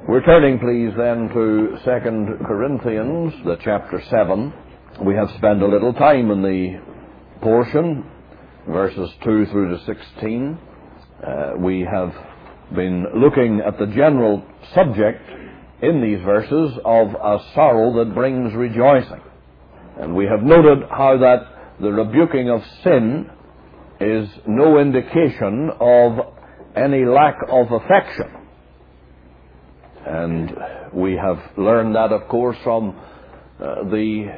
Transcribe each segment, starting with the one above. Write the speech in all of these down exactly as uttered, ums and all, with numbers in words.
We're turning, please, then to Second Corinthians, the chapter seven. We have spent a little time in the portion, verses two through to sixteen. Uh, we have been looking at the general subject in these verses of a sorrow that brings rejoicing. And we have noted how that the rebuking of sin is no indication of any lack of affection. And we have learned that, of course, from uh, the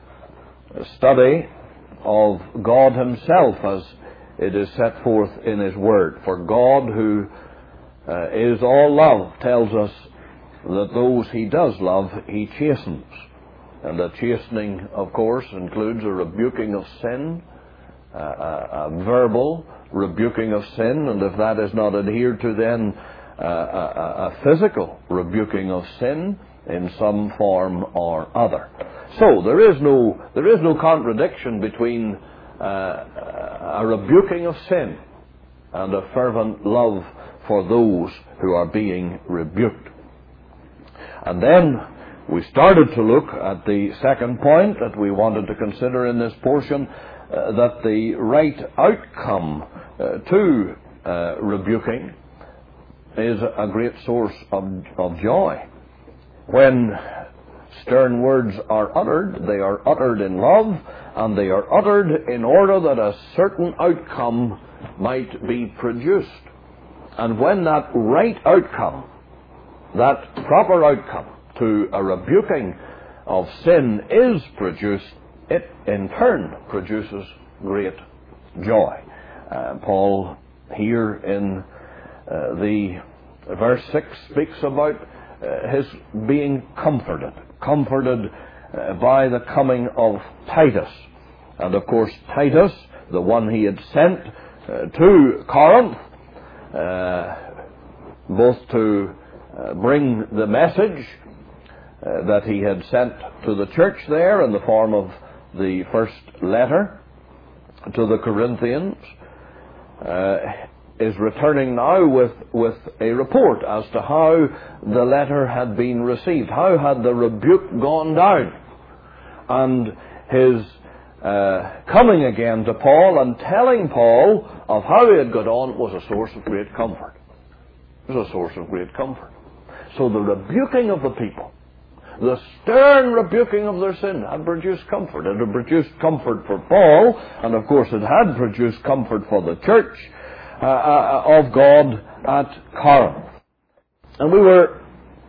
study of God Himself as it is set forth in His Word. For God, who uh, is all love, tells us that those He does love, He chastens. And the chastening, of course, includes a rebuking of sin, uh, a, a verbal rebuking of sin, and if that is not adhered to, then uh, a, a physical rebuking of sin in some form or other. So there is no there is no contradiction between uh, a rebuking of sin and a fervent love for those who are being rebuked. And then we started to look at the second point that we wanted to consider in this portion, uh, that the right outcome uh, to uh, rebuking is a great source of, of joy. When stern words are uttered, they are uttered in love, and they are uttered in order that a certain outcome might be produced. And when that right outcome, that proper outcome to a rebuking of sin is produced, it in turn produces great joy. Uh, Paul here in uh, the verse six speaks about uh, his being comforted, comforted uh, by the coming of Titus. And of course Titus, the one he had sent uh, to Corinth, uh, both to uh, bring the message Uh, that he had sent to the church there in the form of the first letter to the Corinthians, uh, is returning now with, with a report as to how the letter had been received. How had the rebuke gone down? And his uh, coming again to Paul and telling Paul of how he had got on was a source of great comfort. It was a source of great comfort. So the rebuking of the people, the stern rebuking of their sin, had produced comfort. It had produced comfort for Paul, and of course it had produced comfort for the church uh, uh, of God at Corinth. And we were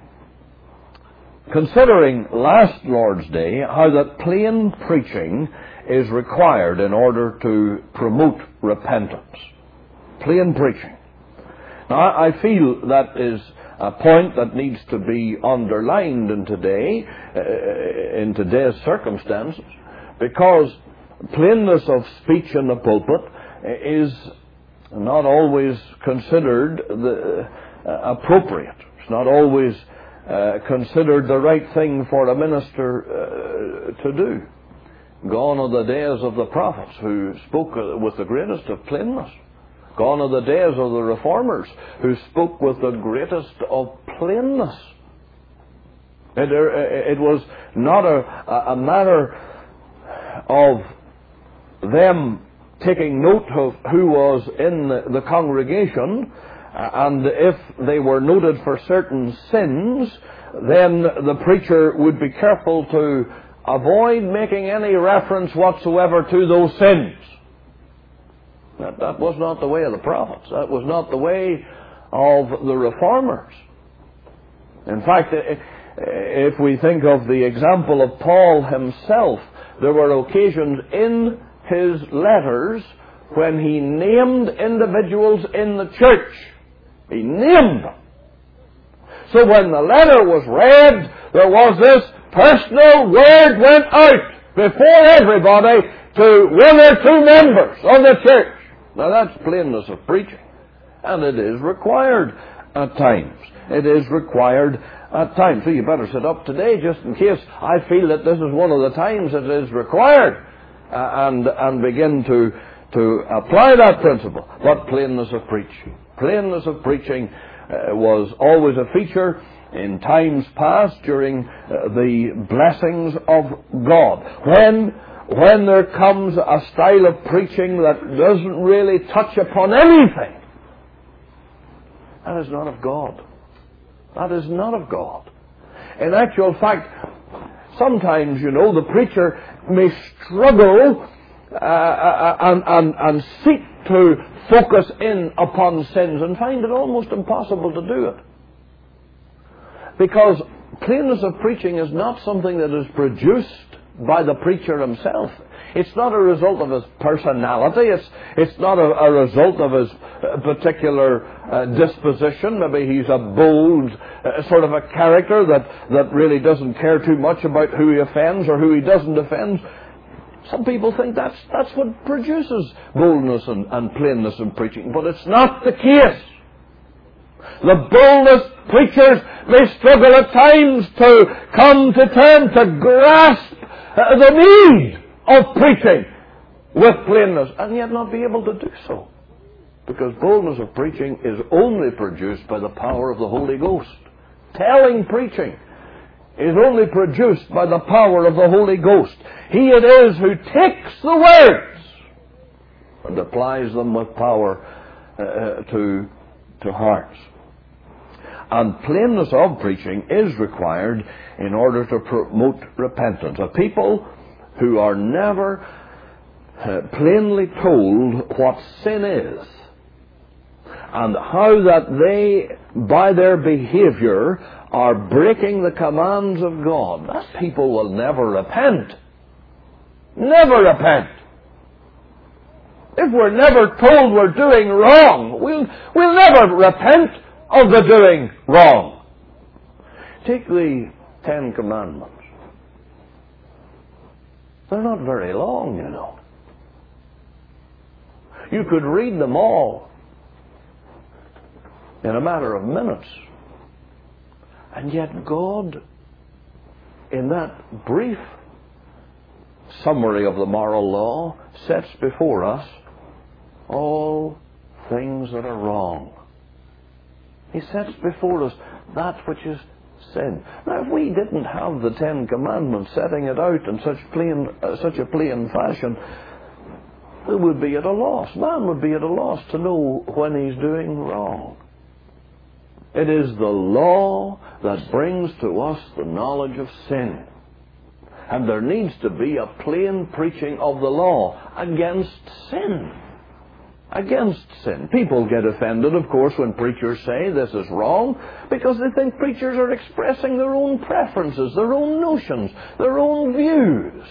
considering last Lord's Day how that plain preaching is required in order to promote repentance. Plain preaching. Now, I feel that is a point that needs to be underlined in today, uh, in today's circumstances, because plainness of speech in the pulpit is not always considered the, uh, appropriate. It's not always uh, considered the right thing for a minister uh, to do. Gone are the days of the prophets who spoke with the greatest of plainness. Gone are the days of the reformers who spoke with the greatest of plainness. It, it was not a, a matter of them taking note of who was in the, the congregation, and if they were noted for certain sins, then the preacher would be careful to avoid making any reference whatsoever to those sins. That, that was not the way of the prophets. That was not the way of the reformers. In fact, if we think of the example of Paul himself, there were occasions in his letters when he named individuals in the church. He named them. So when the letter was read, there was this personal word went out before everybody to one or two members of the church. Now that's plainness of preaching, and it is required at times. It is required at times. So you better sit up today just in case I feel that this is one of the times it is required, uh, and and begin to to apply that principle. But plainness of preaching, plainness of preaching uh, was always a feature in times past during uh, the blessings of God. When, when there comes a style of preaching that doesn't really touch upon anything, that is not of God. That is not of God. In actual fact, sometimes, you know, the preacher may struggle uh, and, and, and seek to focus in upon sins and find it almost impossible to do it. Because plainness of preaching is not something that is produced by the preacher himself. It's not a result of his personality. It's, it's not a, a result of his particular uh, disposition. Maybe he's a bold uh, sort of a character that, that really doesn't care too much about who he offends or who he doesn't offend. Some people think that's, that's what produces boldness and, and plainness in preaching. But it's not the case. The boldest preachers may struggle at times to come to terms, to grasp uh, the need of preaching with plainness, and yet not be able to do so. Because boldness of preaching is only produced by the power of the Holy Ghost. Telling preaching is only produced by the power of the Holy Ghost. He it is who takes the words and applies them with power uh, to, to hearts. And plainness of preaching is required in order to promote repentance. A people who are never uh, plainly told what sin is and how that they, by their behavior, are breaking the commands of God, that people will never repent. Never repent. If we're never told we're doing wrong, we'll, we'll never repent of the doing wrong. Take the Ten Commandments. They're not very long, you know. You could read them all in a matter of minutes. And yet God, in that brief summary of the moral law, sets before us all things that are wrong. He sets before us that which is sin. Now, if we didn't have the Ten Commandments setting it out in such plain, uh, such a plain fashion, we would be at a loss. Man would be at a loss to know when he's doing wrong. It is the law that brings to us the knowledge of sin. And there needs to be a plain preaching of the law against sin. Against sin. People get offended, of course, when preachers say this is wrong, because they think preachers are expressing their own preferences, their own notions, their own views.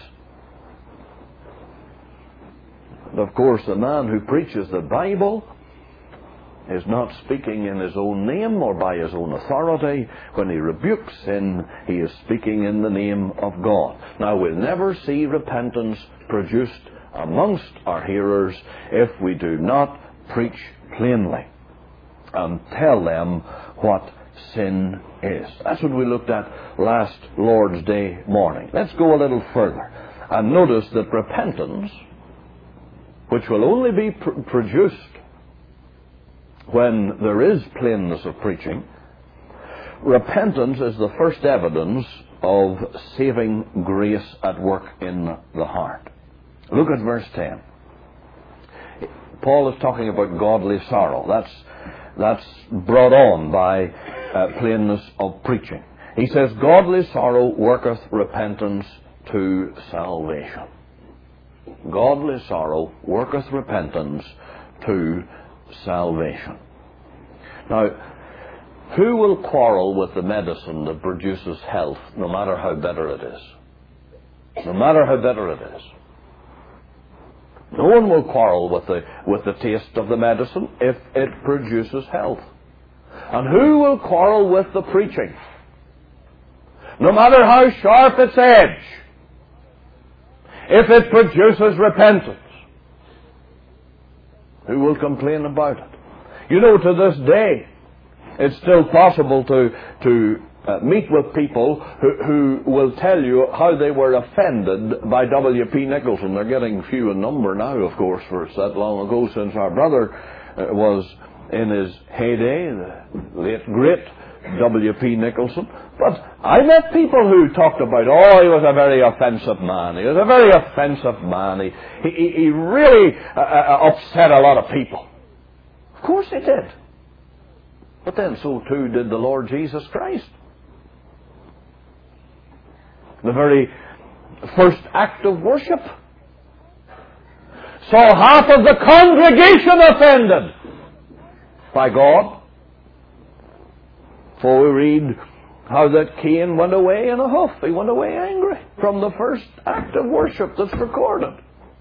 And of course, the man who preaches the Bible is not speaking in his own name or by his own authority. When he rebukes sin, he is speaking in the name of God. Now, we'll never see repentance produced amongst our hearers if we do not preach plainly and tell them what sin is. That's what we looked at last Lord's Day morning. Let's go a little further and notice that repentance, which will only be pr- produced when there is plainness of preaching, repentance is the first evidence of saving grace at work in the heart. Look at verse ten. Paul is talking about godly sorrow. That's, that's brought on by uh, plainness of preaching. He says, godly sorrow worketh repentance to salvation. Godly sorrow worketh repentance to salvation. Now, who will quarrel with the medicine that produces health, no matter how bitter it is? No matter how bitter it is. No one will quarrel with the, with the taste of the medicine if it produces health. And who will quarrel with the preaching? No matter how sharp its edge, if it produces repentance, who will complain about it? You know, to this day, it's still possible to, to uh, meet with people who, who will tell you how they were offended by W P Nicholson. They're getting few in number now, of course, for it's that long ago since our brother uh, was in his heyday, the late great W P Nicholson. But I met people who talked about, oh, he was a very offensive man. He was a very offensive man. He, he, he really uh, uh, upset a lot of people. Of course he did. But then so too did the Lord Jesus Christ. The very first act of worship saw half of the congregation offended by God. For we read how that Cain went away in a huff. He went away angry from the first act of worship that's recorded.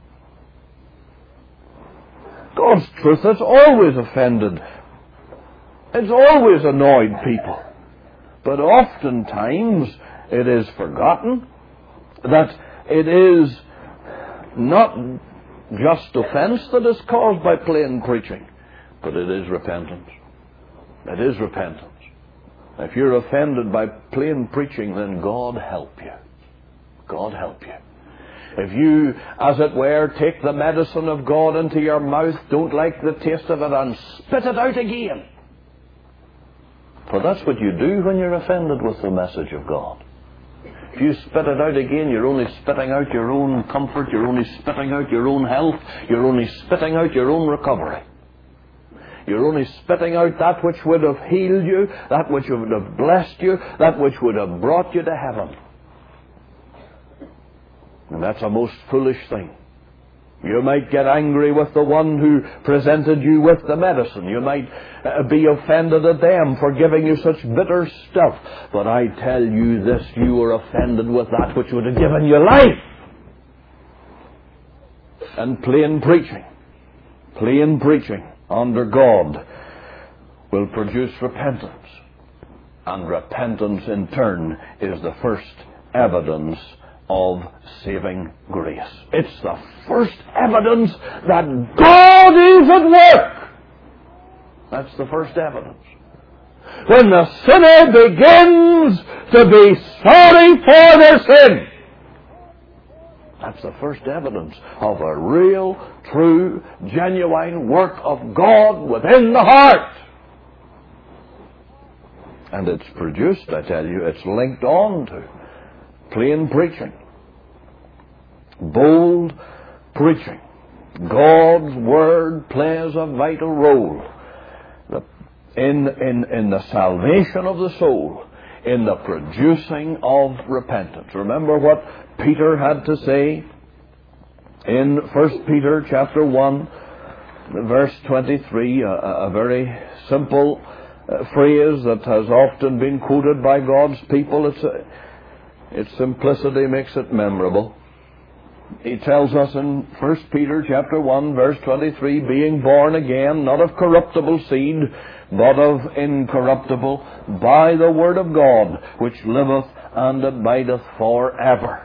God's truth has always offended. It's always annoyed people. But oftentimes it is forgotten that it is not just offense that is caused by plain preaching, but it is repentance. It is repentance. If you're offended by plain preaching, then God help you. God help you. If you, as it were, take the medicine of God into your mouth, don't like the taste of it, and spit it out again. For that's what you do when you're offended with the message of God. If you spit it out again, you're only spitting out your own comfort, you're only spitting out your own health, you're only spitting out your own recovery. You're only spitting out that which would have healed you, that which would have blessed you, that which would have brought you to heaven. And that's a most foolish thing. You might get angry with the one who presented you with the medicine. You might uh, be offended at them for giving you such bitter stuff. But I tell you this, you were offended with that which would have given you life. And plain preaching, plain preaching under God will produce repentance. And repentance in turn is the first evidence of saving grace. It's the first evidence that God is at work. That's the first evidence. When the sinner begins to be sorry for their sin, that's the first evidence of a real, true, genuine work of God within the heart. And it's produced, I tell you, it's linked on to plain preaching, bold preaching. God's Word plays a vital role in, in, in the salvation of the soul, in the producing of repentance. Remember what Peter had to say in First Peter chapter one, verse twenty-three, a, a very simple uh, phrase that has often been quoted by God's people. It's a, its simplicity makes it memorable. He tells us in First Peter chapter one, verse twenty-three, being born again, not of corruptible seed, but of incorruptible, by the word of God, which liveth and abideth forever.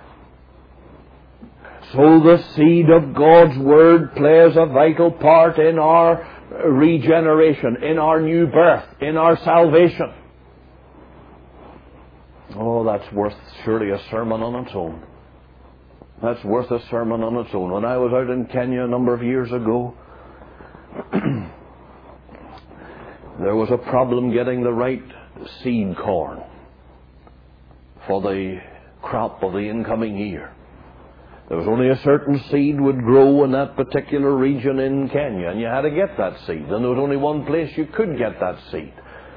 So the seed of God's Word plays a vital part in our regeneration, in our new birth, in our salvation. Oh, that's worth surely a sermon on its own. That's worth a sermon on its own. When I was out in Kenya a number of years ago, there was a problem getting the right seed corn for the crop of the incoming year. There was only a certain seed would grow in that particular region in Kenya, and you had to get that seed. And there was only one place you could get that seed.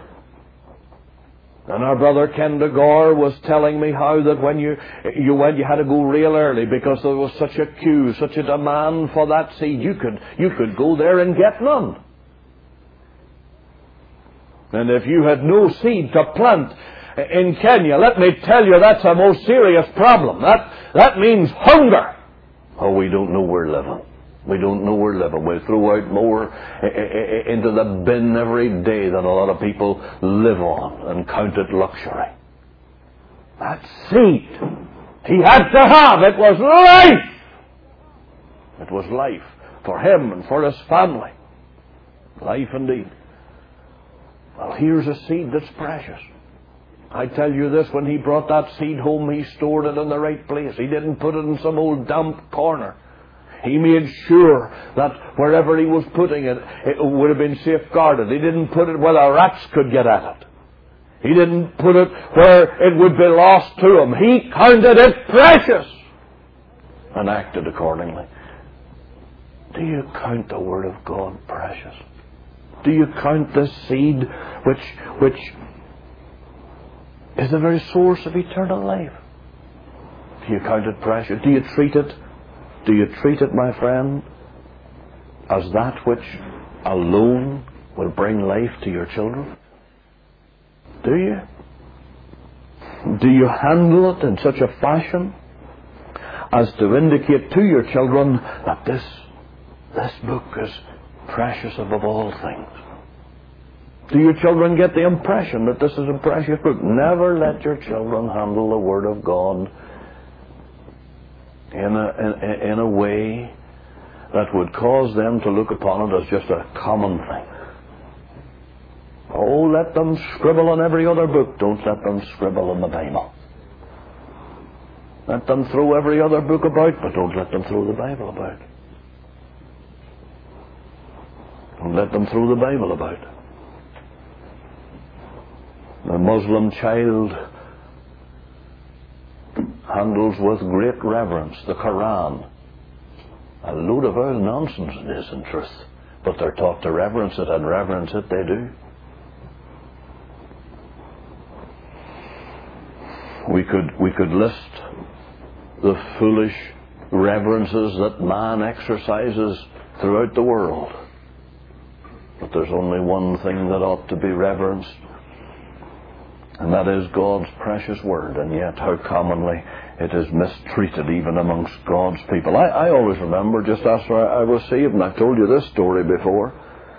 And our brother Ken DeGore was telling me how that when you you went, you had to go real early because there was such a queue, such a demand for that seed. You could you could go there and get none. And if you had no seed to plant in Kenya, let me tell you, that's a most serious problem. That that means hunger. Oh, we don't know we're living. We don't know we're living. We throw out more into the bin every day than a lot of people live on and count it luxury. That seed he had to have. It was life. It was life for him and for his family. Life indeed. Well, here's a seed that's precious. I tell you this, when he brought that seed home, he stored it in the right place. He didn't put it in some old damp corner. He made sure that wherever he was putting it, it would have been safeguarded. He didn't put it where the rats could get at it. He didn't put it where it would be lost to him. He counted it precious and acted accordingly. Do you count the Word of God precious? Do you count this seed which, which is the very source of eternal life? Do you count it precious? Do you treat it, do you treat it, my friend, as that which alone will bring life to your children? Do you? Do you handle it in such a fashion as to indicate to your children that this, this book is precious above all things? Do your children get the impression that this is a precious book? Never let your children handle the Word of God in a, in, in a way that would cause them to look upon it as just a common thing. Oh, let them scribble on every other book. Don't let them scribble on the Bible. Let them throw every other book about, but don't let them throw the Bible about. Don't let them throw the Bible about. The Muslim child handles with great reverence the Quran. A load of old nonsense it is, in truth. But they're taught to reverence it, and reverence it they do. We could, we could list the foolish reverences that man exercises throughout the world. But there's only one thing that ought to be reverenced, and that is God's precious Word. And yet how commonly it is mistreated even amongst God's people. I, I always remember, just after I, I was saved, and I've told you this story before,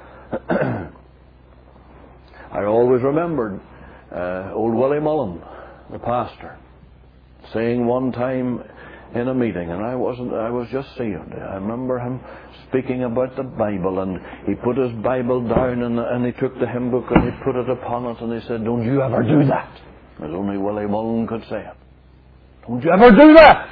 I always remembered uh, old Willie Mullen, the pastor, saying one time in a meeting, and I wasn't, I was just saved. I remember him speaking about the Bible, and he put his Bible down, and, and he took the hymn book and he put it upon it, and he said, "Don't you ever do that." As only Willie Mullen could say it. Don't you ever do that.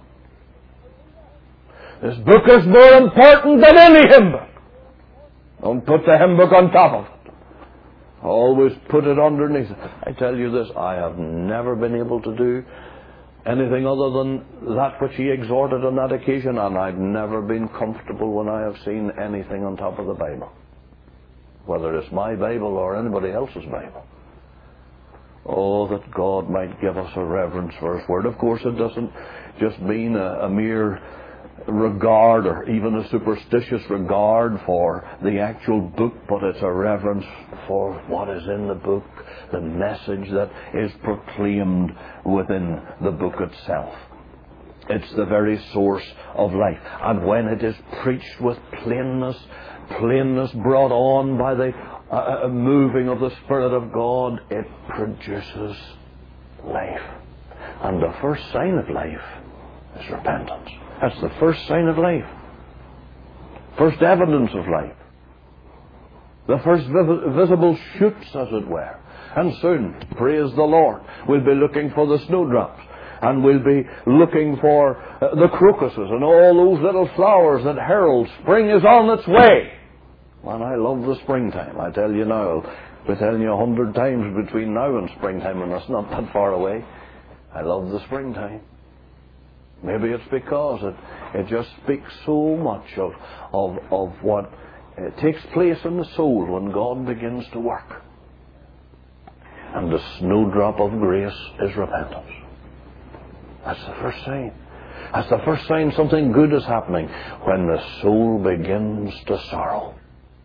This book is more important than any hymn book. Don't put the hymn book on top of it. Always put it underneath it. I tell you this, I have never been able to do anything other than that which he exhorted on that occasion, and I've never been comfortable when I have seen anything on top of the Bible, whether it's my Bible or anybody else's Bible. Oh, that God might give us a reverence for His Word. Of course, it doesn't just mean a, a mere regard or even a superstitious regard for the actual book, but it's a reverence for what is in the book, the message that is proclaimed within the book itself. It's the very source of life. And when it is preached with plainness, plainness brought on by the uh, moving of the Spirit of God, it produces life. And the first sign of life is repentance. That's the first sign of life. First evidence of life. The first vis- visible shoots, as it were. And soon, praise the Lord, we'll be looking for the snowdrops. And we'll be looking for uh, the crocuses and all those little flowers that herald spring is on its way. And I love the springtime. I tell you now, I'll be telling you a hundred times between now and springtime, and that's not that far away. I love the springtime. Maybe it's because it, it just speaks so much of, of, of what uh, takes place in the soul when God begins to work. And the snowdrop of grace is repentance. That's the first sign. That's the first sign something good is happening, when the soul begins to sorrow.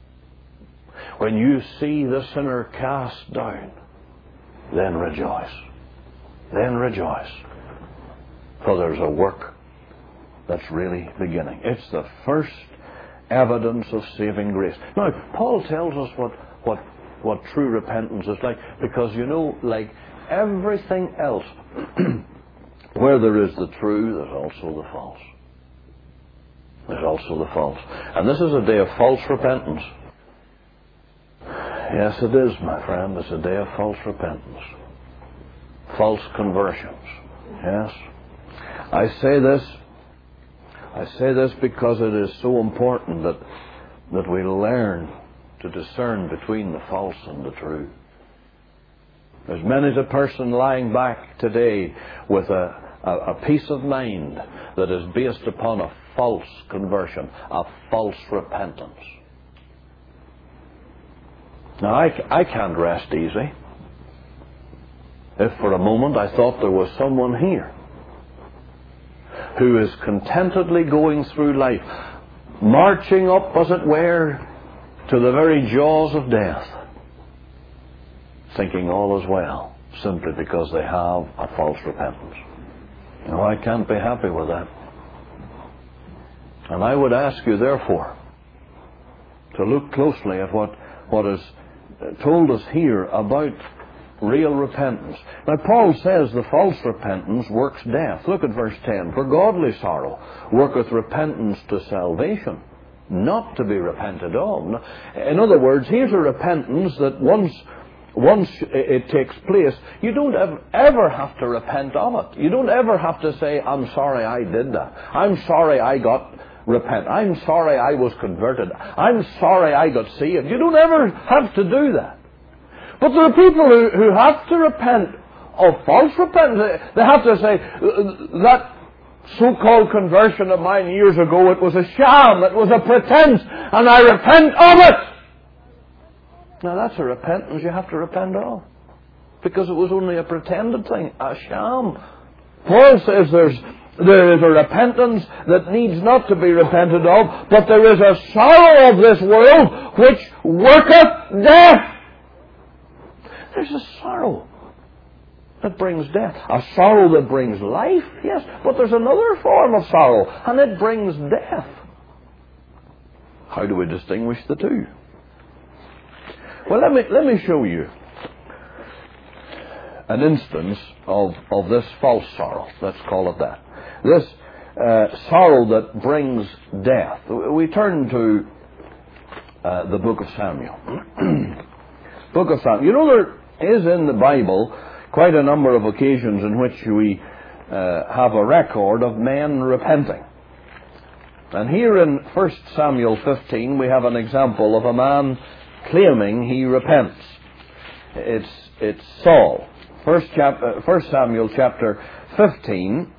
When you see the sinner cast down, then rejoice. Then rejoice. For there's a work that's really beginning. It's the first evidence of saving grace. Now, Paul tells us what, what, what true repentance is like, because, you know, like everything else, where there is the true, there's also the false. There's also the false. And this is a day of false repentance. Yes, it is, my friend. It's a day of false repentance. False conversions. Yes. I say this, I say this because it is so important that, that we learn to discern between the false and the true. There's many a person lying back today with a, a, a peace of mind that is based upon a false conversion, a false repentance. Now, I, I can't rest easy if for a moment I thought there was someone here who is contentedly going through life, marching up, as it were, to the very jaws of death, thinking all is well, simply because they have a false repentance. No, I can't be happy with that. And I would ask you, therefore, to look closely at what, what is told us here about real repentance. Now, Paul says the false repentance works death. Look at verse ten. For godly sorrow worketh repentance to salvation, not to be repented of. In other words, here's a repentance that once once it takes place, you don't ever have to repent of it. You don't ever have to say, I'm sorry I did that. I'm sorry I got repent. I'm sorry I was converted. I'm sorry I got saved. You don't ever have to do that. But there are people who, who have to repent of false repentance. They have to say, that so-called conversion of mine years ago, it was a sham, it was a pretense, and I repent of it. Now that's a repentance you have to repent of, because it was only a pretended thing, a sham. Paul says there's there is a repentance that needs not to be repented of, but there is a sorrow of this world which worketh death. There's a sorrow that brings death. A sorrow that brings life, yes, but there's another form of sorrow, and it brings death. How do we distinguish the two? Well, let me, let me show you an instance of, of this false sorrow. Let's call it that. This uh, sorrow that brings death. We turn to uh, the book of Samuel. Book of Samuel. You know, there is in the Bible quite a number of occasions in which we uh, have a record of men repenting. And here in First Samuel fifteen, we have an example of a man claiming he repents. It's it's Saul. First, chap- uh, First Samuel chapter fifteen,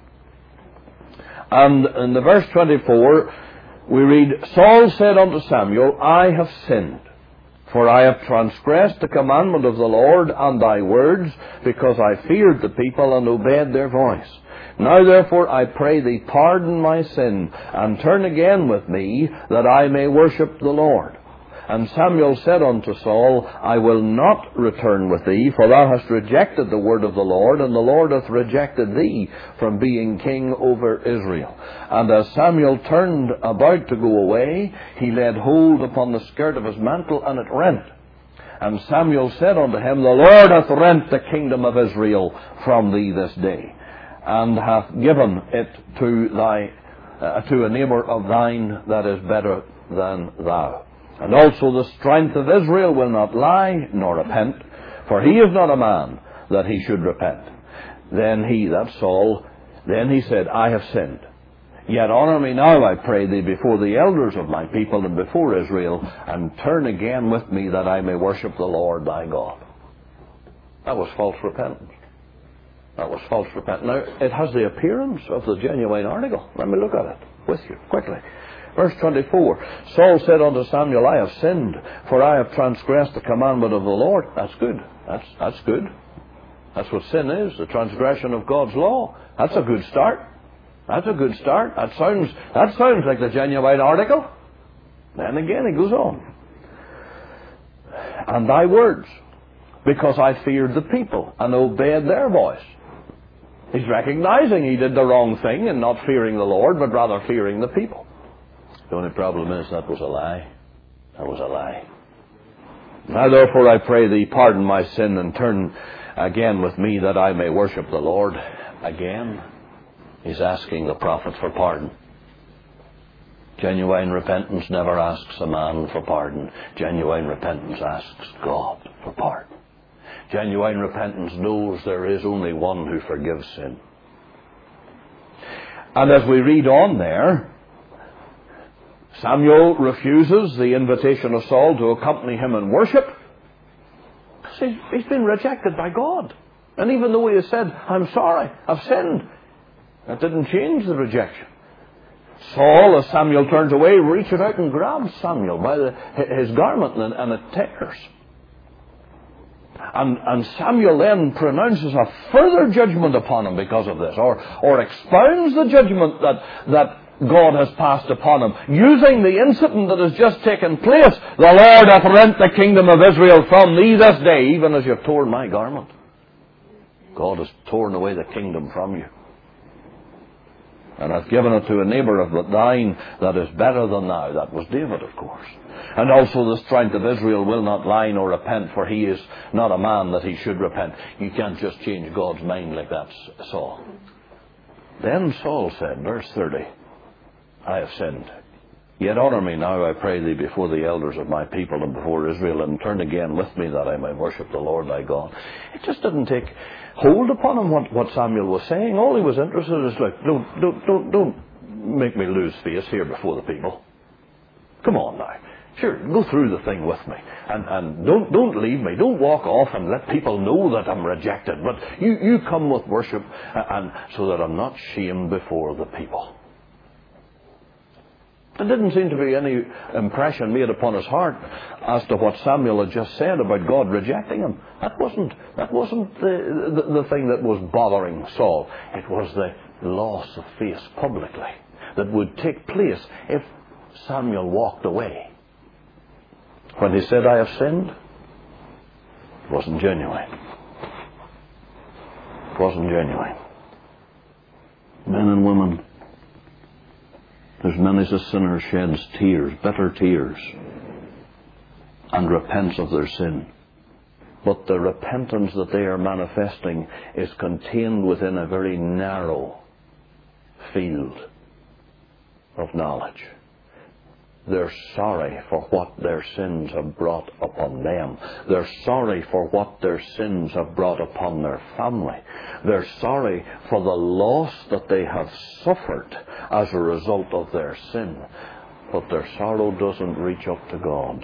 and in the verse twenty-four, we read, Saul said unto Samuel, I have sinned, for I have transgressed the commandment of the Lord and thy words, because I feared the people and obeyed their voice. Now therefore I pray thee, pardon my sin, and turn again with me, that I may worship the Lord. And Samuel said unto Saul, I will not return with thee, for thou hast rejected the word of the Lord, and the Lord hath rejected thee from being king over Israel. And as Samuel turned about to go away, he laid hold upon the skirt of his mantle, and it rent. And Samuel said unto him, the Lord hath rent the kingdom of Israel from thee this day, and hath given it to thy uh, to a neighbour of thine that is better than thou. And also the strength of Israel will not lie, nor repent, for he is not a man that he should repent. Then he, that's Saul, then he said, I have sinned. Yet honour me now, I pray thee, before the elders of my people and before Israel, and turn again with me, that I may worship the Lord thy God. That was false repentance. That was false repentance. Now, it has the appearance of the genuine article. Let me look at it with you, quickly. Verse twenty-four, Saul said unto Samuel, I have sinned, for I have transgressed the commandment of the Lord. That's good. That's, that's good. That's what sin is, the transgression of God's law. That's a good start. That's a good start. That sounds, that sounds like the genuine article. Then again he goes on. And thy words, because I feared the people and obeyed their voice. He's recognizing he did the wrong thing in not fearing the Lord, but rather fearing the people. The only problem is that was a lie. That was a lie. Now therefore I pray thee, pardon my sin, and turn again with me, that I may worship the Lord. Again, he's asking the prophet for pardon. Genuine repentance never asks a man for pardon. Genuine repentance asks God for pardon. Genuine repentance knows there is only one who forgives sin. And as we read on there, Samuel refuses the invitation of Saul to accompany him in worship. he's, he's been rejected by God. And even though he has said, I'm sorry, I've sinned, that didn't change the rejection. Saul, as Samuel turns away, reaches out and grabs Samuel by the, his garment, and, and it tears. And, and Samuel then pronounces a further judgment upon him because of this, or, or expounds the judgment that, that God has passed upon him, using the incident that has just taken place. The Lord hath rent the kingdom of Israel from thee this day, even as you have torn my garment. God has torn away the kingdom from you, and hath given it to a neighbour of thine that is better than thou. That was David, of course. And also the strength of Israel will not lie nor repent, for he is not a man that he should repent. You can't just change God's mind like that, Saul. Then Saul said, verse thirty, I have sinned. Yet honour me now, I pray thee, before the elders of my people and before Israel, and turn again with me that I may worship the Lord thy God. It just didn't take hold upon him what, what Samuel was saying. All he was interested in is like, don't, don't, don't, don't make me lose face here before the people. Come on now. Sure, go through the thing with me. And, and don't, don't leave me. Don't walk off and let people know that I'm rejected. But you, you come with worship, and so that I'm not shamed before the people. There didn't seem to be any impression made upon his heart as to what Samuel had just said about God rejecting him. That wasn't, that wasn't the, the, the thing that was bothering Saul. It was the loss of face publicly that would take place if Samuel walked away. When he said, I have sinned, it wasn't genuine. It wasn't genuine. Men and women, there's many a sinner sheds tears, bitter tears, and repents of their sin. But the repentance that they are manifesting is contained within a very narrow field of knowledge. They're sorry for what their sins have brought upon them. They're sorry for what their sins have brought upon their family. They're sorry for the loss that they have suffered as a result of their sin. But their sorrow doesn't reach up to God.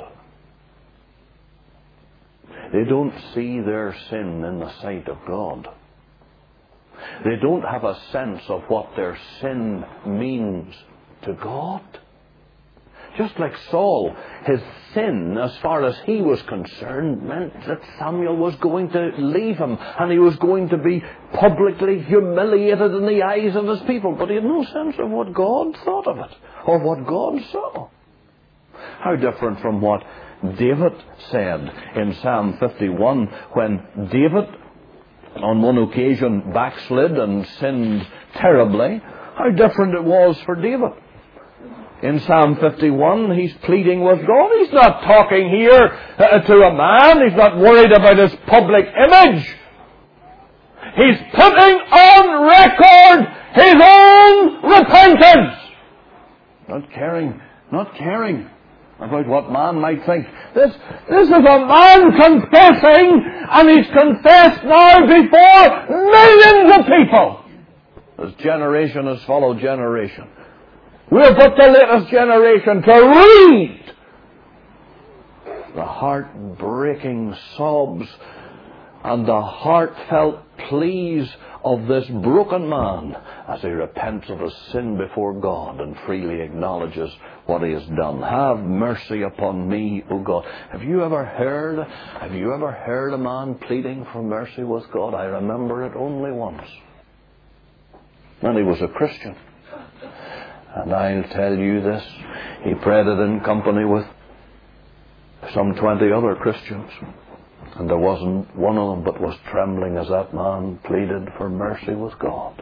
They don't see their sin in the sight of God. They don't have a sense of what their sin means to God. Just like Saul, his sin, as far as he was concerned, meant that Samuel was going to leave him, and he was going to be publicly humiliated in the eyes of his people. But he had no sense of what God thought of it, or what God saw. How different from what David said in Psalm fifty-one, when David, on one occasion, backslid and sinned terribly. How different it was for David. In Psalm fifty-one, he's pleading with God. He's not talking here uh, to a man. He's not worried about his public image. He's putting on record his own repentance. Not caring, not caring about what man might think. This, this is a man confessing, and he's confessed now before millions of people. As generation has followed generation. We'll put the latest generation to read the heart-breaking sobs and the heartfelt pleas of this broken man as he repents of his sin before God and freely acknowledges what he has done. Have mercy upon me, O God. Have you ever heard, have you ever heard a man pleading for mercy with God? I remember it only once. And he was a Christian. And I'll tell you this, he prayed it in company with some twenty other Christians. And there wasn't one of them but was trembling as that man pleaded for mercy with God.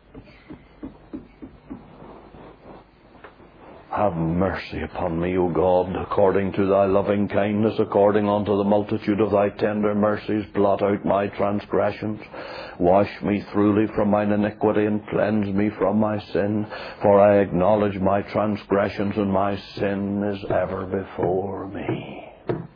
Have mercy upon me, O God, according to thy loving kindness, according unto the multitude of thy tender mercies. Blot out my transgressions. Wash me thoroughly from mine iniquity, and cleanse me from my sin. For I acknowledge my transgressions, and my sin is ever before me.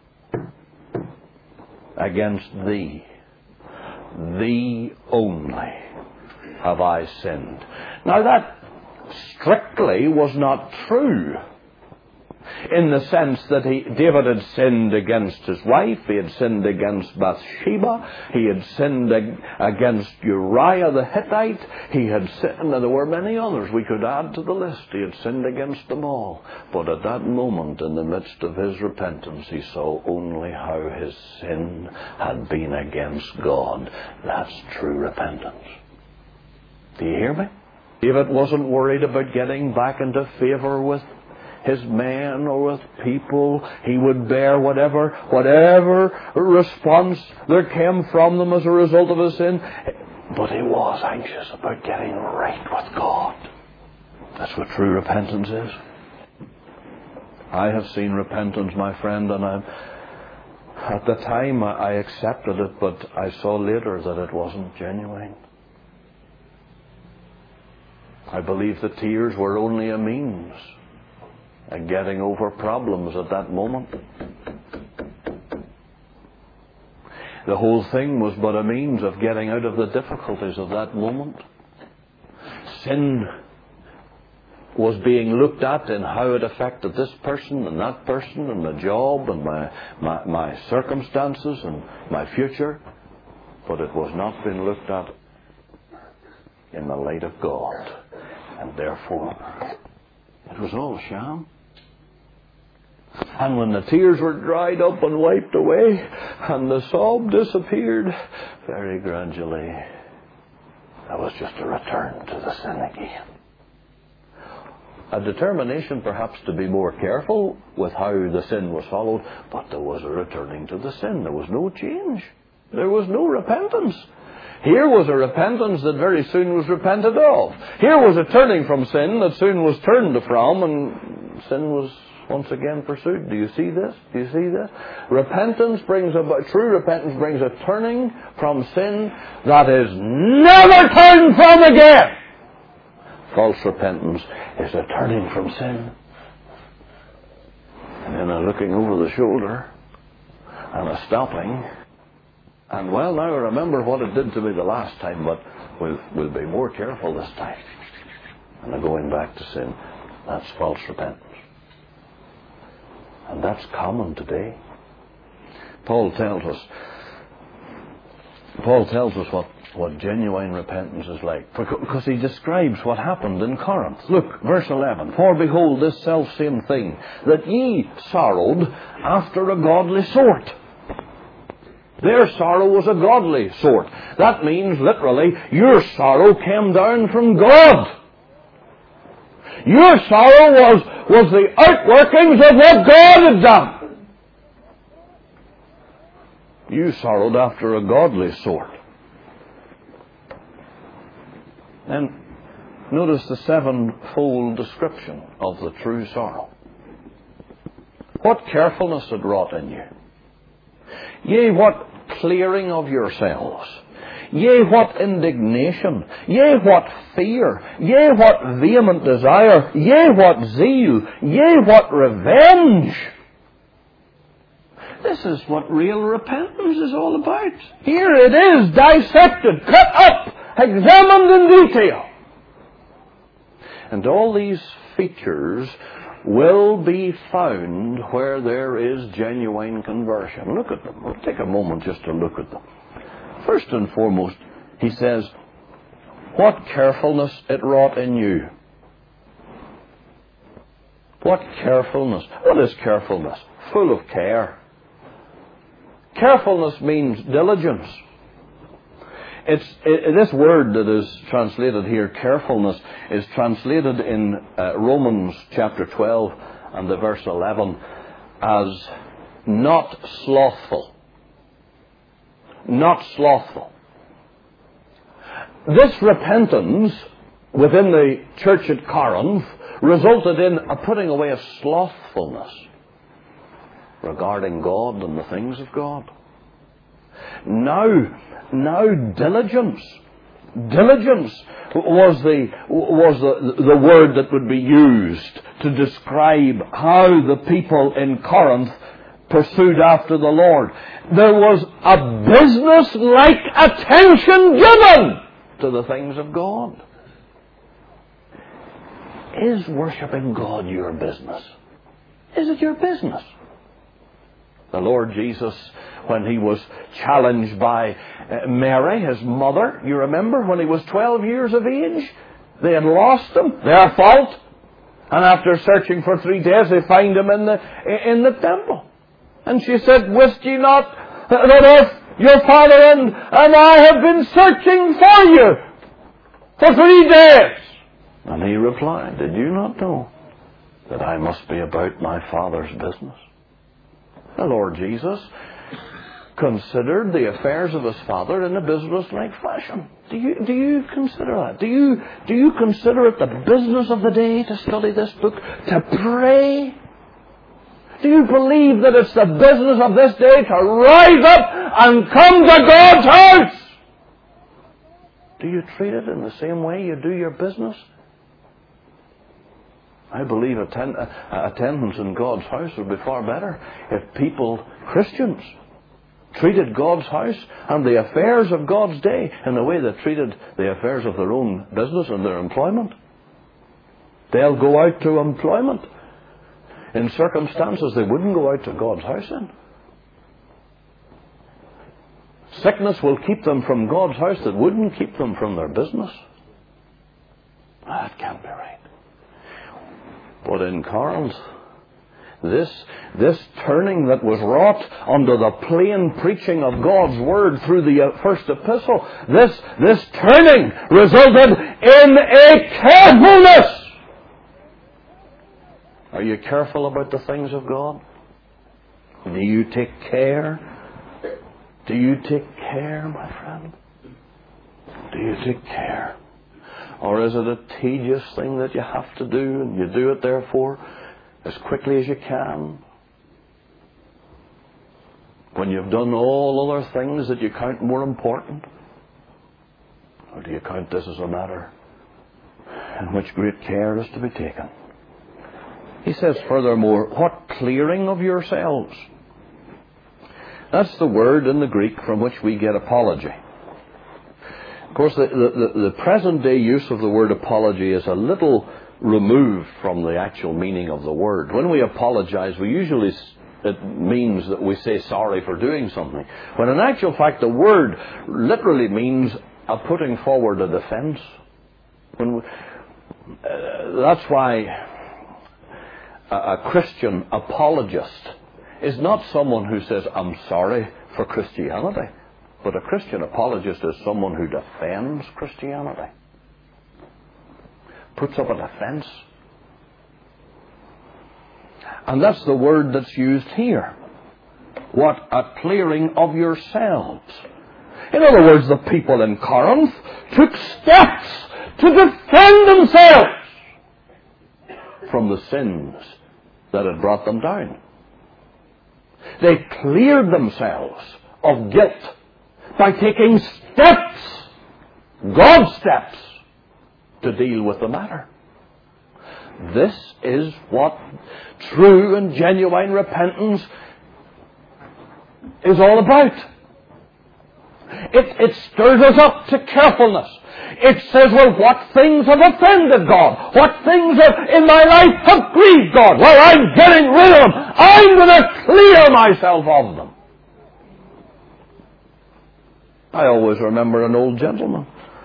Against thee, thee only, have I sinned. Now that strictly was not true. in the sense that he, David had sinned against his wife, he had sinned against Bathsheba, he had sinned ag- against Uriah the Hittite, he had sinned, and there were many others we could add to the list. He had sinned against them all. But at that moment, in the midst of his repentance, he saw only how his sin had been against God. That's true repentance. Do you hear me? David wasn't worried about getting back into favor with his men or with people. He would bear whatever, whatever response there came from them as a result of his sin. But he was anxious about getting right with God. That's what true repentance is. I have seen repentance, my friend, and I'm, at the time I accepted it, but I saw later that it wasn't genuine. I believe the tears were only a means of getting over problems at that moment. The whole thing was but a means of getting out of the difficulties of that moment. Sin was being looked at in how it affected this person and that person and the job and my, my, my circumstances and my future. But it was not being looked at in the light of God. And therefore, it was all a sham. And when the tears were dried up and wiped away, and the sob disappeared, very gradually, that was just a return to the sin again. A determination perhaps to be more careful with how the sin was followed, but there was a returning to the sin. There was no change. There was no repentance. Here was a repentance that very soon was repented of. Here was a turning from sin that soon was turned from, and sin was once again pursued. Do you see this? Do you see this? Repentance brings about, true repentance brings a turning from sin that is never turned from again. False repentance is a turning from sin and then a looking over the shoulder and a stopping. And well, now I remember what it did to me the last time, but we'll, we'll be more careful this time. And a going back to sin. That's false repentance. And that's common today. Paul tells us, Paul tells us what, what genuine repentance is like. Because he describes what happened in Corinth. Look, verse eleven. For behold, this selfsame thing, that ye sorrowed after a godly sort. Their sorrow was a godly sort. That means, literally, your sorrow came down from God. Your sorrow was, was the outworkings of what God had done. You sorrowed after a godly sort. And notice the sevenfold description of the true sorrow. What carefulness it wrought in you. Yea, what clearing of yourselves. Yea, what indignation. Yea, what fear. Yea, what vehement desire. Yea, what zeal. Yea, what revenge. This is what real repentance is all about. Here it is, dissected, cut up, examined in detail. And all these features will be found where there is genuine conversion. Look at them. We'll take a moment just to look at them. First and foremost, he says, what carefulness it wrought in you. What carefulness. What is carefulness? Full of care. Carefulness means diligence. It's, it, this word that is translated here, carefulness, is translated in uh, Romans chapter twelve and the verse eleven as not slothful. Not slothful. This repentance within the church at Corinth resulted in a putting away of slothfulness regarding God and the things of God. Now, now diligence. Diligence was the was the, the word that would be used to describe how the people in Corinth pursued after the Lord. There was a business-like attention given to the things of God. Is worshiping God your business? Is it your business? The Lord Jesus, when he was challenged by Mary, his mother, you remember, when he was twelve years of age, they had lost him, their fault, and after searching for three days, they find him in the in the temple. And she said, "Wist ye not that if your father and, and I have been searching for you for three days?" And he replied, "Did you not know that I must be about my Father's business?" The Lord Jesus considered the affairs of his Father in a business-like fashion. Do you, do you consider that? Do you, do you consider it the business of the day to study this book, to pray? Do you believe that it's the business of this day to rise up and come to God's house? Do you treat it in the same way you do your business? I believe attend, uh, attendance in God's house would be far better if people, Christians, treated God's house and the affairs of God's day in the way they treated the affairs of their own business and their employment. They'll go out to employment in circumstances they wouldn't go out to God's house in. Sickness will keep them from God's house that wouldn't keep them from their business. That can't be right. But in Corinth, this, this turning that was wrought under the plain preaching of God's Word through the first epistle, this, this turning resulted in a carefulness. Are you careful about the things of God? Do you take care? Do you take care, my friend? Do you take care? Or is it a tedious thing that you have to do, and you do it therefore as quickly as you can? When you've done all other things that you count more important? Or do you count this as a matter in which great care is to be taken? He says furthermore, what clearing of yourselves? That's the word in the Greek from which we get apology. Of course, the, the, the present-day use of the word apology is a little removed from the actual meaning of the word. When we apologize, we usually, it means that we say sorry for doing something. When in actual fact, the word literally means a putting forward a defense. When we, uh, that's why a, a Christian apologist is not someone who says, "I'm sorry for Christianity." But a Christian apologist is someone who defends Christianity. Puts up a defense. And that's the word that's used here. What a clearing of yourselves. In other words, the people in Corinth took steps to defend themselves from the sins that had brought them down. They cleared themselves of guilt by taking steps, God's steps, to deal with the matter. This is what true and genuine repentance is all about. It, it stirs us up to carefulness. It says, well, what things have offended God? What things have, in my life have grieved God? Well, I'm getting rid of them. I'm going to clear myself of them. I always remember an old gentleman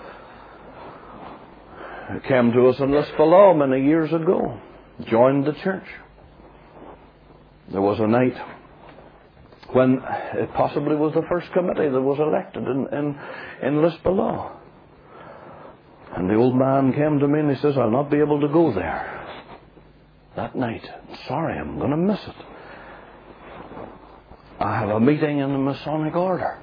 who came to us in Lisbon many years ago, joined the church. There was a night when it possibly was the first committee that was elected in, in, in Lisbon. And the old man came to me and he says, "I'll not be able to go there that night. Sorry, I'm going to miss it. I have a meeting in the Masonic order."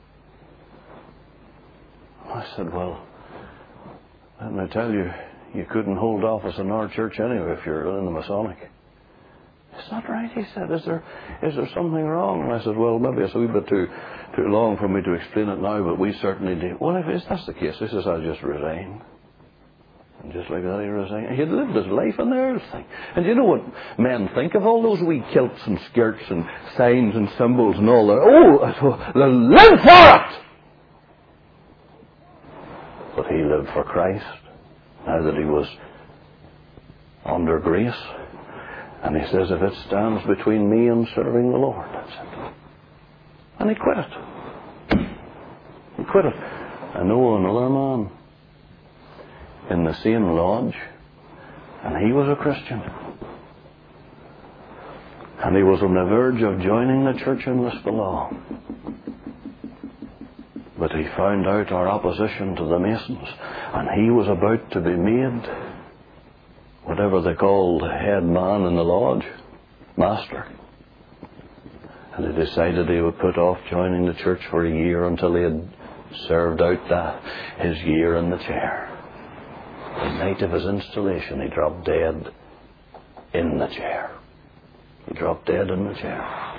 I said, "Well, let me tell you, you couldn't hold office in our church anyway if you're in the Masonic." "Is that right?" he said. Is there is there something wrong? And I said, "Well, maybe it's a wee bit too too long for me to explain it now, but we certainly do." "Well, if that's the case," he says, "I'll just resign." And just like that, he resigned. He had lived his life in there. Thing. And you know what men think of all those wee kilts and skirts and signs and symbols and all that? Oh, they'll live for it! But he lived for Christ, now that he was under grace. And he says, if it stands between me and serving the Lord, that's it. And he quit it. He quit it. I know another man in the same lodge, and he was a Christian. And he was on the verge of joining the church in Lisbon. But he found out our opposition to the Masons, and he was about to be made whatever they called head man in the lodge, master. And he decided he would put off joining the church for a year until he had served out that, his year in the chair. The night of his installation, he dropped dead in the chair. He dropped dead in the chair.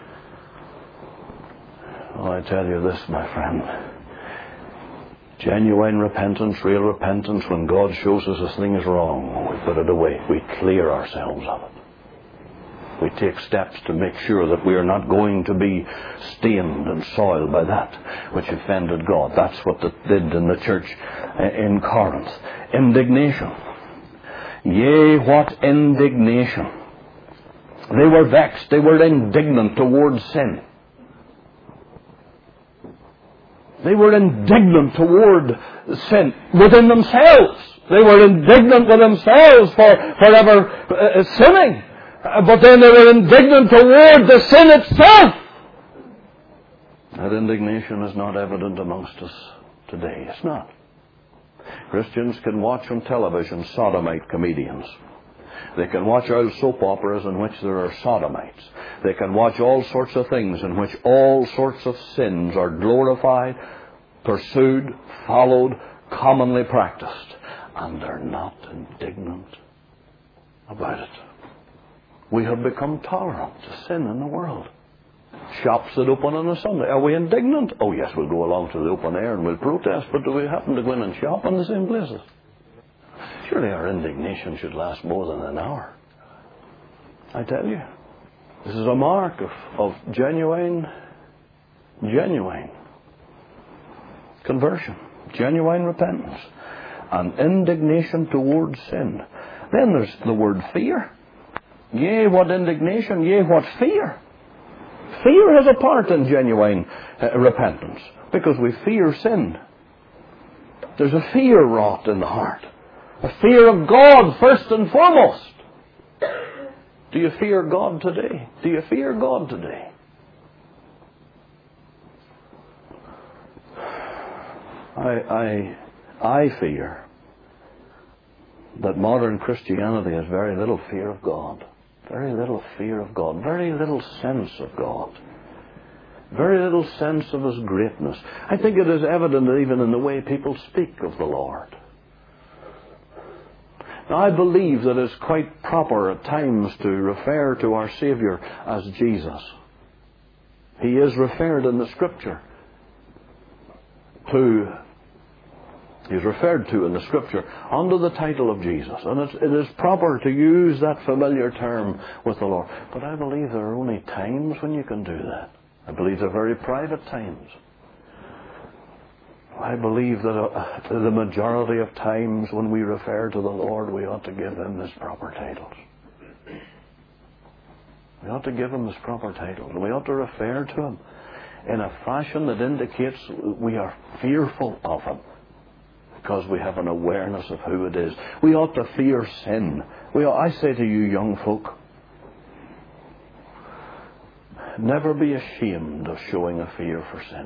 Oh, I tell you this, my friend. Genuine repentance, real repentance, when God shows us a thing is wrong, we put it away. We clear ourselves of it. We take steps to make sure that we are not going to be stained and soiled by that which offended God. That's what it did in the church in Corinth. Indignation. Yea, what indignation. They were vexed. They were indignant towards sin. They were indignant toward sin within themselves. They were indignant with themselves for, for ever uh, sinning. Uh, but then they were indignant toward the sin itself. That indignation is not evident amongst us today. It's not. Christians can watch on television sodomite comedians. They can watch old soap operas in which there are sodomites. They can watch all sorts of things in which all sorts of sins are glorified, pursued, followed, commonly practiced. And they're not indignant about it. We have become tolerant to sin in the world. Shops that open on a Sunday. Are we indignant? Oh yes, we'll go along to the open air and we'll protest, but do we happen to go in and shop in the same places? Surely our indignation should last more than an hour. I tell you, this is a mark of, of genuine, genuine conversion, genuine repentance, and indignation towards sin. Then there's the word fear. Yea, what indignation, yea, what fear. Fear has a part in genuine uh, repentance, because we fear sin. There's a fear wrought in the heart. A fear of God first and foremost. Do you fear God today? Do you fear God today? I, I, I fear that modern Christianity has very little fear of God. Very little fear of God. Very little sense of God. Very little sense of His greatness. I think it is evident even in the way people speak of the Lord. Now, I believe that it's quite proper at times to refer to our Savior as Jesus. He is referred in the Scripture to, He is referred to in the Scripture under the title of Jesus. And it's, it is proper to use that familiar term with the Lord. But I believe there are only times when you can do that. I believe they're very private times. I believe that uh, the majority of times when we refer to the Lord, we ought to give Him His proper titles. We ought to give Him His proper titles. And we ought to refer to Him in a fashion that indicates we are fearful of Him, because we have an awareness of who it is. We ought to fear sin. We ought, I say to you young folk, never be ashamed of showing a fear for sin.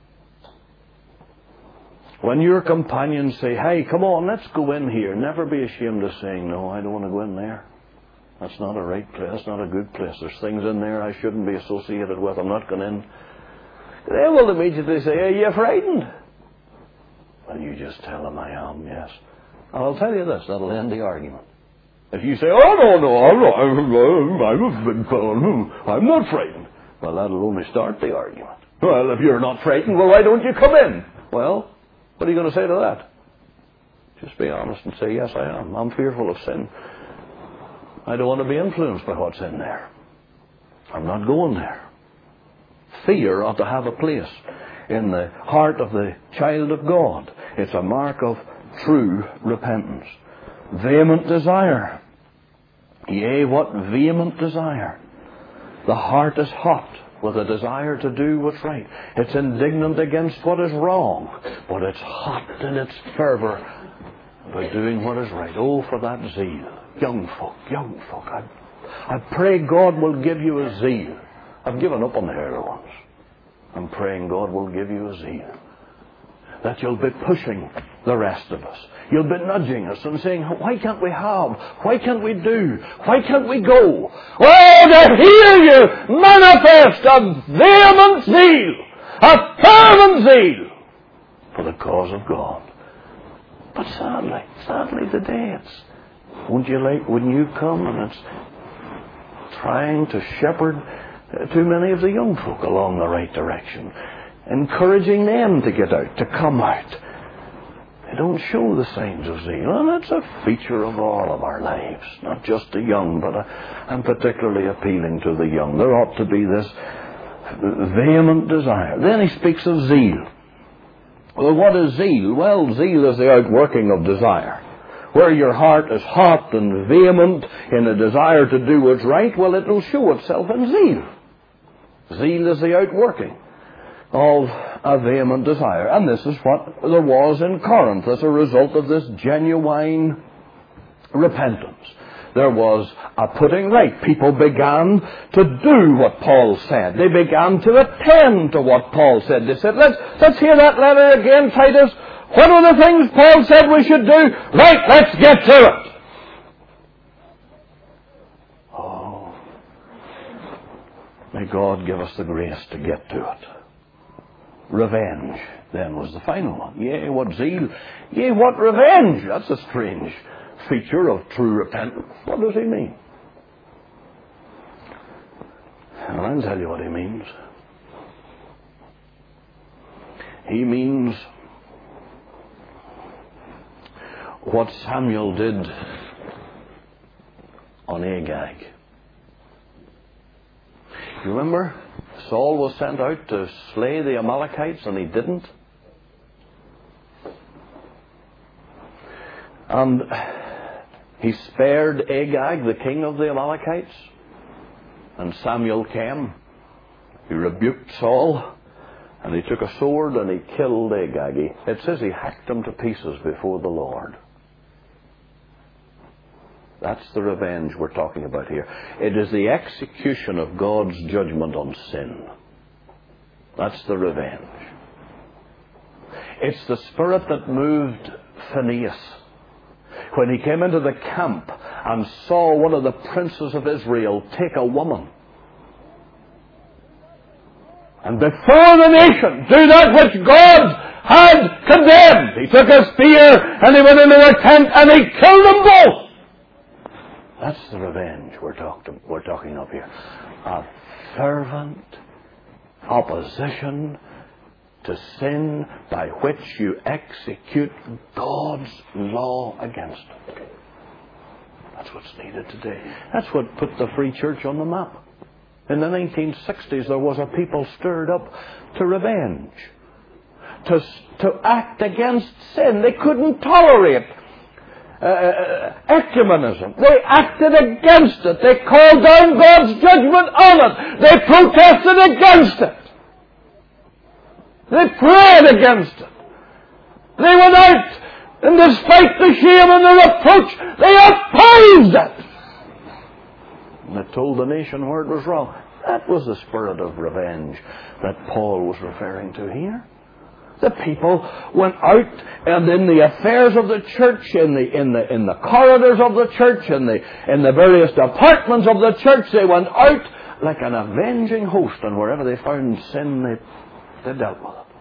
When your companions say, hey, come on, let's go in here, never be ashamed of saying, no, I don't want to go in there. That's not a right place. That's not a good place. There's things in there I shouldn't be associated with. I'm not going in. They will immediately say, are you frightened? Well, you just tell them I am, yes. And I'll tell you this, that'll end the argument. If you say, oh, no, no, I'm not, I'm a big fellow, I'm not frightened. Well, that'll only start the argument. Well, if you're not frightened, well, why don't you come in? Well, what are you going to say to that? Just be honest and say, yes, I am. I'm fearful of sin. I don't want to be influenced by what's in there. I'm not going there. Fear ought to have a place in the heart of the child of God. It's a mark of true repentance. Vehement desire. Yea, what vehement desire. The heart is hot with a desire to do what's right. It's indignant against what is wrong, but it's hot in its fervour about doing what is right. Oh, for that zeal. Young folk, young folk, I, I pray God will give you a zeal. I've given up on the heroines. I'm praying God will give you a zeal. That you'll be pushing the rest of us. You'll be nudging us and saying, why can't we have? Why can't we do? Why can't we go? Oh, to hear you manifest a vehement zeal, a fervent zeal for the cause of God. But sadly, sadly today it's, won't you like, wouldn't you come? And it's trying to shepherd too many of the young folk along the right direction, encouraging them to get out, to come out. They don't show the signs of zeal, and it's a feature of all of our lives, not just the young, but uh, I'm particularly appealing to the young. There ought to be this vehement desire. Then he speaks of zeal. Well, what is zeal? Well, zeal is the outworking of desire. Where your heart is hot and vehement in a desire to do what's right, well, it will show itself in zeal. Zeal is the outworking of a vehement desire. And this is what there was in Corinth as a result of this genuine repentance. There was a putting right. People began to do what Paul said. They began to attend to what Paul said. They said, let's, let's hear that letter again, Titus. What are the things Paul said we should do? Right, let's get to it. Oh, may God give us the grace to get to it. Revenge, then, was the final one. Yea, what zeal. Yea, what revenge. That's a strange feature of true repentance. What does he mean? And I'll tell you what he means. He means what Samuel did on Agag. You remember? Saul was sent out to slay the Amalekites and he didn't. And he spared Agag, the king of the Amalekites. And Samuel came. He rebuked Saul. And he took a sword and he killed Agag. It says he hacked him to pieces before the Lord. That's the revenge we're talking about here. It is the execution of God's judgment on sin. That's the revenge. It's the spirit that moved Phinehas when he came into the camp and saw one of the princes of Israel take a woman. And before the nation do that which God had condemned. He took a spear and he went into a tent and he killed them both. That's the revenge we're, talk to, we're talking of here. A fervent opposition to sin by which you execute God's law against it. That's what's needed today. That's what put the Free Church on the map. In the nineteen sixties, there was a people stirred up to revenge, to, to act against sin. They couldn't tolerate Uh, ecumenism. They acted against it. They called down God's judgment on it. They protested against it. They prayed against it. They went out, and despite the shame and the reproach, they opposed it. And they told the nation where it was wrong. That was the spirit of revenge that Paul was referring to here. The people went out, and in the affairs of the church, in the in the in the corridors of the church, in the in the various departments of the church, they went out like an avenging host, and wherever they found sin, they they dealt with it.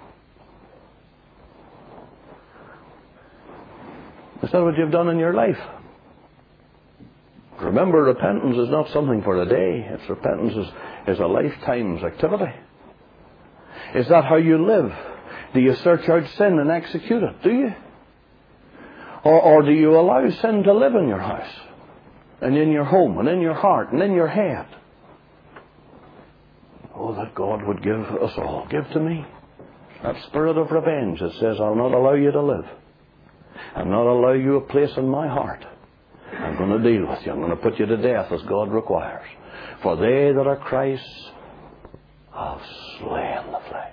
Is that what you've done in your life? Remember, repentance is not something for a day. It's repentance is, is a lifetime's activity. Is that how you live? Do you search out sin and execute it? Do you? Or, or do you allow sin to live in your house and in your home and in your heart and in your head? Oh, that God would give us all. Give to me that spirit of revenge that says, I'll not allow you to live. I'll not allow you a place in my heart. I'm going to deal with you. I'm going to put you to death as God requires. For they that are Christ's have slain the flesh.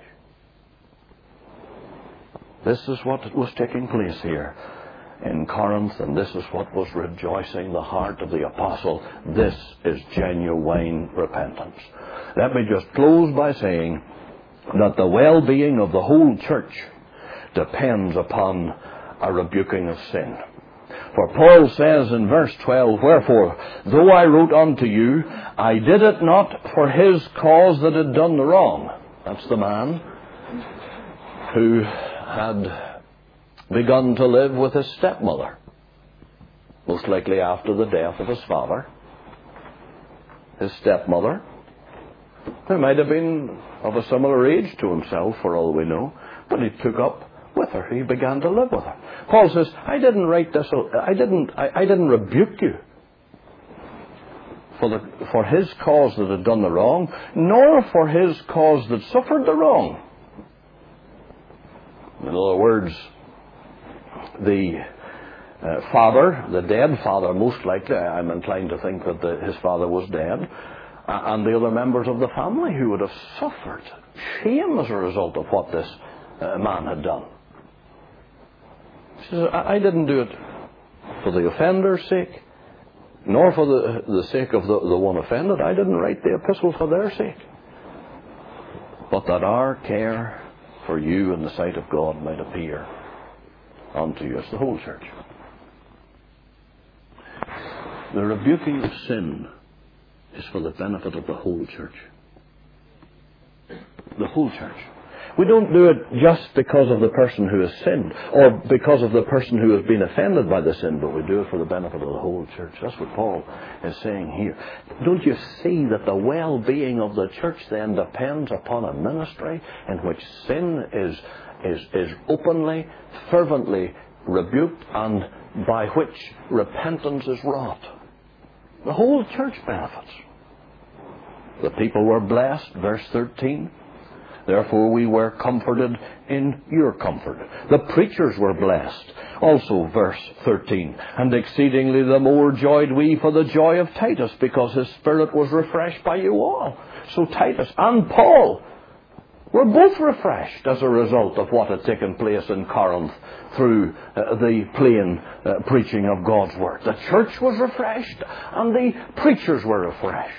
This is what was taking place here in Corinth, and this is what was rejoicing the heart of the apostle. This is genuine repentance. Let me just close by saying that the well-being of the whole church depends upon a rebuking of sin. For Paul says in verse twelve, Wherefore, though I wrote unto you, I did it not for his cause that had done the wrong. That's the man who had begun to live with his stepmother, most likely after the death of his father. His stepmother, who might have been of a similar age to himself, for all we know, but he took up with her. He began to live with her. Paul says, I didn't write this, I didn't, I, I didn't rebuke you for, the, for his cause that had done the wrong, nor for his cause that suffered the wrong. In other words, the uh, father, the dead father, most likely, I'm inclined to think that the, his father was dead, uh, and the other members of the family who would have suffered shame as a result of what this uh, man had done. He says, I, I didn't do it for the offender's sake, nor for the, the sake of the, the one offended. I didn't write the epistle for their sake, but that our care for you in the sight of God might appear unto you as the whole church. The rebuking of sin is for the benefit of the whole church. The whole church. We don't do it just because of the person who has sinned, or because of the person who has been offended by the sin, but we do it for the benefit of the whole church. That's what Paul is saying here. Don't you see that the well-being of the church then depends upon a ministry in which sin is, is, is openly, fervently rebuked, and by which repentance is wrought? The whole church benefits. The people were blessed, verse thirteen. Therefore we were comforted in your comfort. The preachers were blessed. Also, verse thirteen. And exceedingly the more joyed we for the joy of Titus, because his spirit was refreshed by you all. So Titus and Paul were both refreshed as a result of what had taken place in Corinth through uh, the plain uh, preaching of God's Word. The church was refreshed and the preachers were refreshed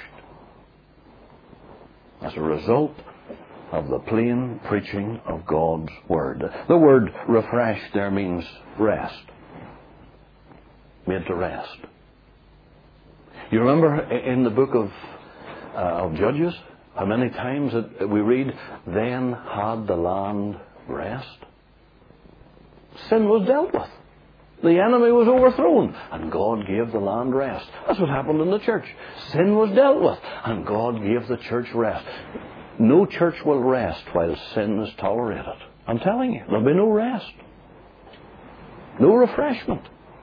as a result of the plain preaching of God's Word. The word refreshed there means rest. Made to rest. You remember in the book of, uh, of Judges, how many times it, we read, then had the land rest? Sin was dealt with. The enemy was overthrown, and God gave the land rest. That's what happened in the church. Sin was dealt with, and God gave the church rest. No church will rest while sin is tolerated. I'm telling you, there'll be no rest. No refreshment.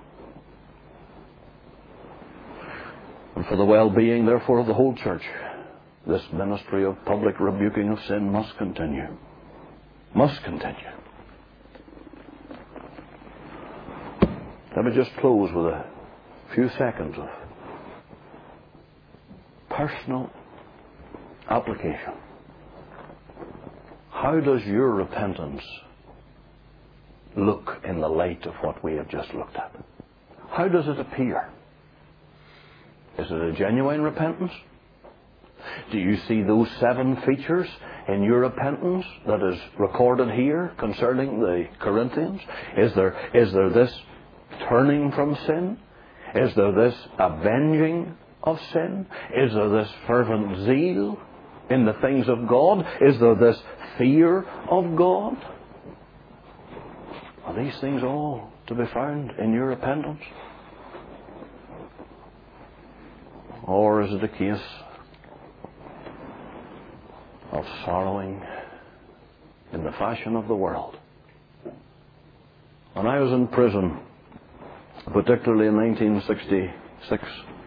And for the well-being, therefore, of the whole church, this ministry of public rebuking of sin must continue. Must continue. Let me just close with a few seconds of personal application. How does your repentance look in the light of what we have just looked at? How does it appear? Is it a genuine repentance? Do you see those seven features in your repentance that is recorded here concerning the Corinthians? Is there, is there this turning from sin? Is there this avenging of sin? Is there this fervent zeal in the things of God? Is there this fear of God? Are these things all to be found in your repentance? Or is it a case of sorrowing in the fashion of the world? When I was in prison, particularly in nineteen sixty-six,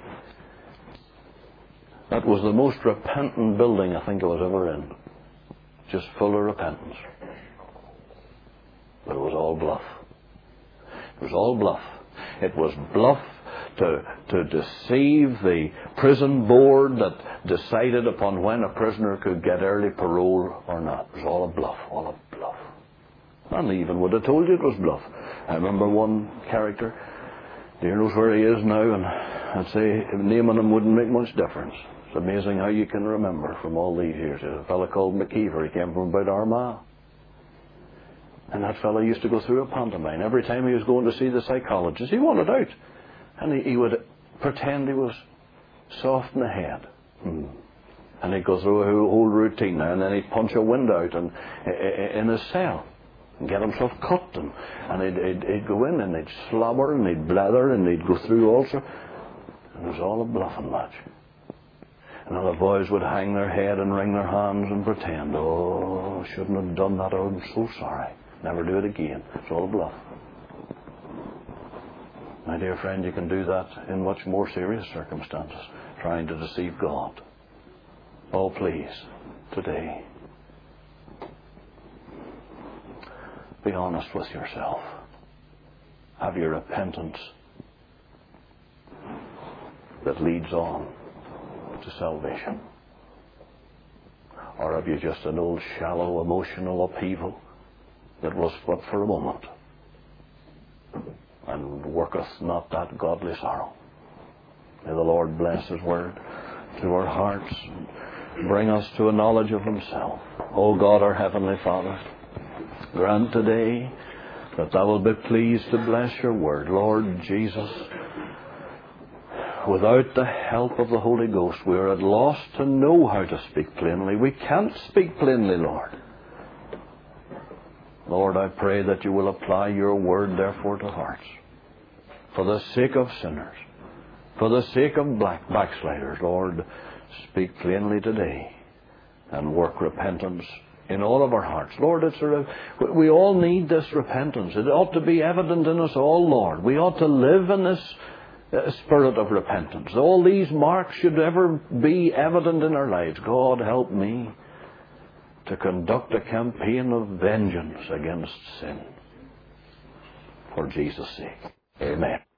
that was the most repentant building I think I was ever in. Just full of repentance. But it was all bluff. It was all bluff. It was bluff to, to deceive the prison board that decided upon when a prisoner could get early parole or not. It was all a bluff, all a bluff. And they even would have told you it was bluff. I remember one character, dear knows where he is now, and I'd say naming him wouldn't make much difference. It's amazing how you can remember from all these years. There's a fellow called McKeever. He came from about Armagh. And that fellow used to go through a pantomime. Every time he was going to see the psychologist, he wanted out. And he, he would pretend he was soft in the head. Hmm. And he'd go through a whole routine now, and then he'd punch a window out and, in his cell and get himself cut. And, and he'd, he'd, he'd go in and he'd slobber and he'd blather and he'd go through also. And it was all a bluffing match. And other boys would hang their head and wring their hands and pretend, oh, I shouldn't have done that. Oh, I'm so sorry. Never do it again. It's all a bluff. My dear friend, you can do that in much more serious circumstances, trying to deceive God. Oh, please, today, be honest with yourself. Have your repentance that leads on to salvation? Or have you just an old shallow emotional upheaval that was but for a moment, and worketh not that godly sorrow? May the Lord bless His word to our hearts and bring us to a knowledge of Himself. O God, our Heavenly Father, grant today that Thou wilt be pleased to bless Your word. Lord Jesus, without the help of the Holy Ghost, we are at loss to know how to speak plainly. We can't speak plainly, Lord. Lord, I pray that You will apply Your word, therefore, to hearts. For the sake of sinners, for the sake of black backsliders, Lord, speak plainly today and work repentance in all of our hearts. Lord, it's a, we all need this repentance. It ought to be evident in us all, Lord. We ought to live in this uh, spirit of repentance. All these marks should ever be evident in our lives. God, help me to conduct a campaign of vengeance against sin. For Jesus' sake. Amen.